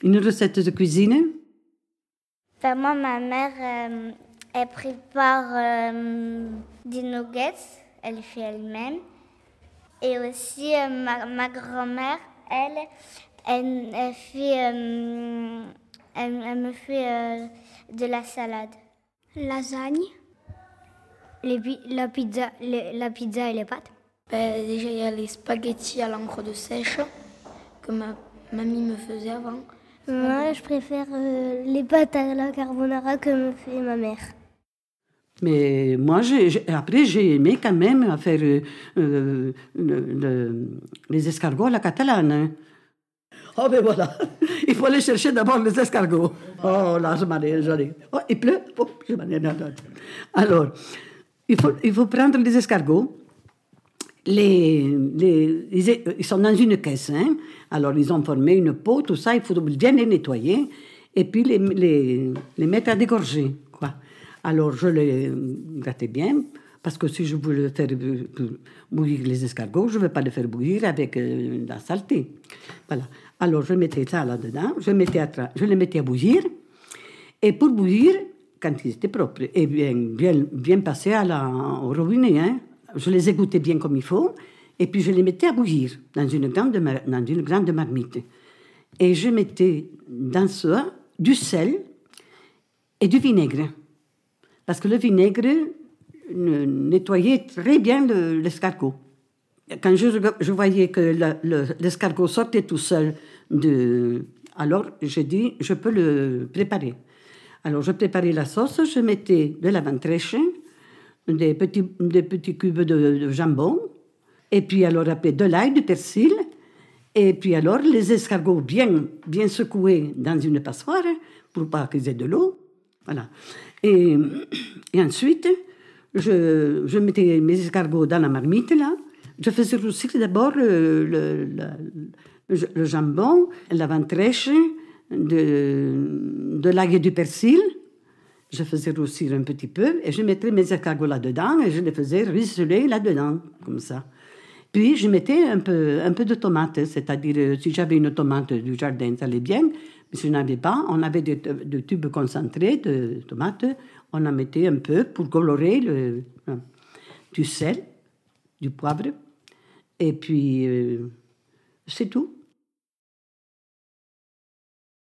Une recette de cuisine? Ben, moi, ma mère, elle prépare des nuggets, elle les fait elle-même. Et aussi, ma grand-mère, elle me fait de la salade. Lasagne. La pizza et les pâtes. Déjà, il y a les spaghettis à l'encre de sèche que ma mamie me faisait avant. Moi, je préfère les pâtes à la carbonara que me fait ma mère. Mais moi, après, j'ai aimé quand même faire les escargots à la catalane. Hein. Oh, ben voilà, il faut aller chercher d'abord les escargots. Oh, là, j'en ai. Oh, il pleut. Oh, alors, il faut prendre les escargots. Ils sont dans une caisse. Hein. Alors, ils ont formé une peau, tout ça. Il faut bien les nettoyer et puis les mettre à dégorger. Quoi. Alors, je les grattais bien parce que si je voulais faire bouillir les escargots, je ne vais pas les faire bouillir avec la saleté. Voilà. Alors, je mettais ça là-dedans, je les mettais à bouillir. Et pour bouillir, quand ils étaient propres et bien passés au robinet, hein, je les égoutais bien comme il faut, et puis je les mettais à bouillir dans une grande marmite. Et je mettais dans ça du sel et du vinaigre. Parce que le vinaigre nettoyait très bien l'escargot. Quand je voyais que l'escargot sortait tout seul, alors j'ai dit, je peux le préparer. Alors je préparais la sauce, je mettais de la ventrèche, des petits cubes de jambon, et puis alors après de l'ail, du persil, et puis alors les escargots bien secoués dans une passoire pour pas qu'ils aient de l'eau. Voilà. Et ensuite, je mettais mes escargots dans la marmite, là. Je faisais aussi d'abord le jambon, la ventrèche, de l'ail et du persil. Je faisais roussir un petit peu et je mettais mes escargots là-dedans et je les faisais ruisseler là-dedans, comme ça. Puis je mettais un peu de tomate, c'est-à-dire si j'avais une tomate du jardin, ça allait bien. Mais si je n'avais pas, on avait des tubes concentrés de tomates, on en mettait un peu pour colorer du sel, du poivre, et puis c'est tout.